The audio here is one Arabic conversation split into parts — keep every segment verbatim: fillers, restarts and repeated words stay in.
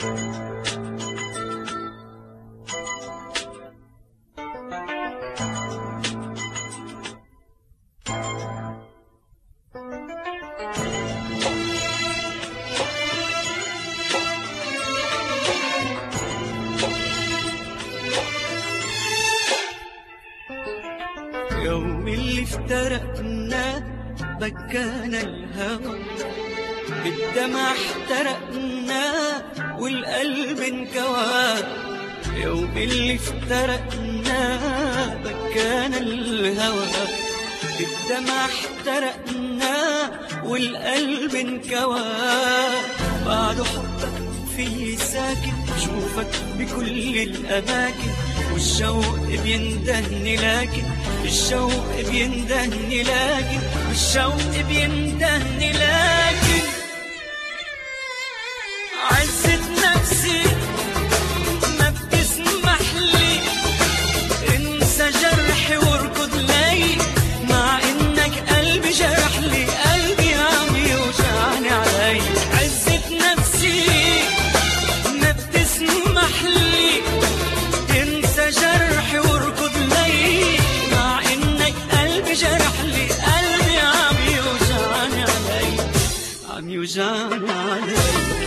يوم اللي افترقنا بكانا الهوى، بالدمع احترقنا والقلب انكوى. يوم اللي افترقنا بكانا الهوى، بالدمع احترقنا والقلب انكوى. بعد حبك في ساكن شوفك بكل الأماكن، والشوق بيندهني لكن الشوق بيندهني لكن الشوق بيندهني لكن عزة نفسي ما بتسمح لي انسى جرحي واركض لي، مع انك قلبي جرح لي، قلبي عم يوجعني علي. عزة نفسي ما بتسمح لي انسى جرحي واركض لي، مع انك قلبي جرح لي، قلبي عم يوجعني علي، عم يوجعني علي.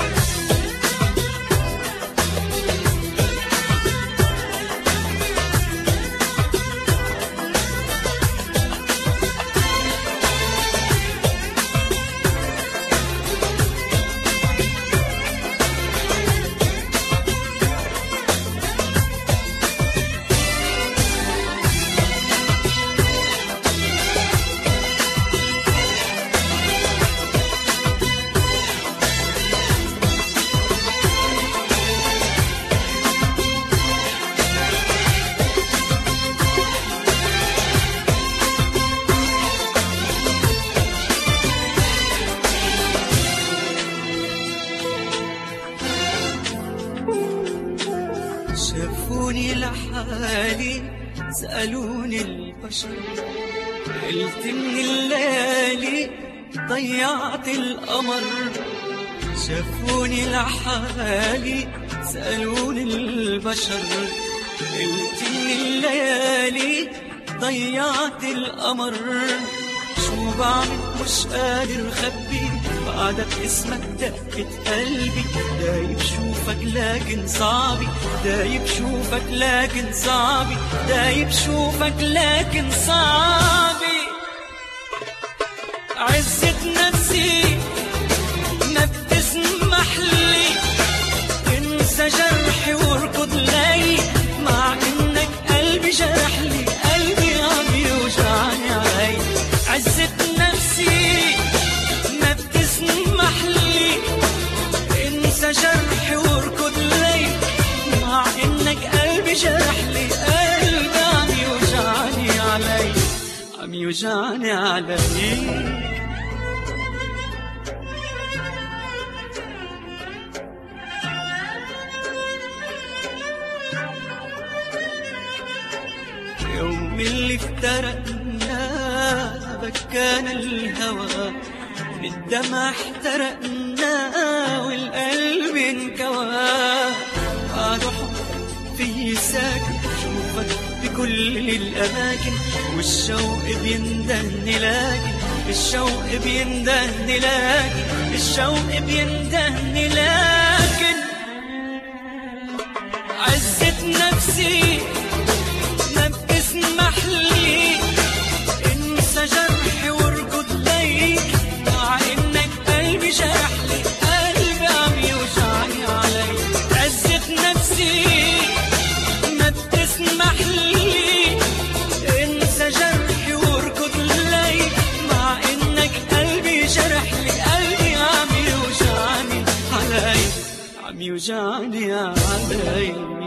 شافوني لحالي سألوني البشر، قلت من الليالي ضيعت القمر. شافوني لحالي سألوني البشر، قلت من الليالي ضيعت القمر. شو بعمل مش قادر خبي، بعدك اسمك دقت قلبي. دايب شوفك لكن صعبي، دايب شوفك لكن صعبي، دايب شوفك لكن صعبي. عزة نفسي ما بتسمح لي انسى جرحي واركض لي، مع انك قلبي جرح لي، قلبي عم يوجعني علي. عزة نفسي ما بتسمح لي انسى جرحي واركض لي، مع انك قلبي جرح لي، قلبي عم يوجعني علي، عم يوجعني علي. يوم اللي افترقنا بكانا الهوى، بالدمع احترقنا والقلب انكوى. بعد حب في ساكن شوفك بكل الأماكن، والشوق بيندهني لكن الشوق بيندهني لكن الشوق بيندهني لكن عزة نفسي ما بتسمح لي انسى جرحي واركض لي، مع انك قلبي جرح لي، قلبي عم يوجعني علي. عزة نفسي ما بتسمح لي انسى جرحي واركض لي، مع انك قلبي جرح لي، قلبي عم يوجعني علي، عم يوجعني علي.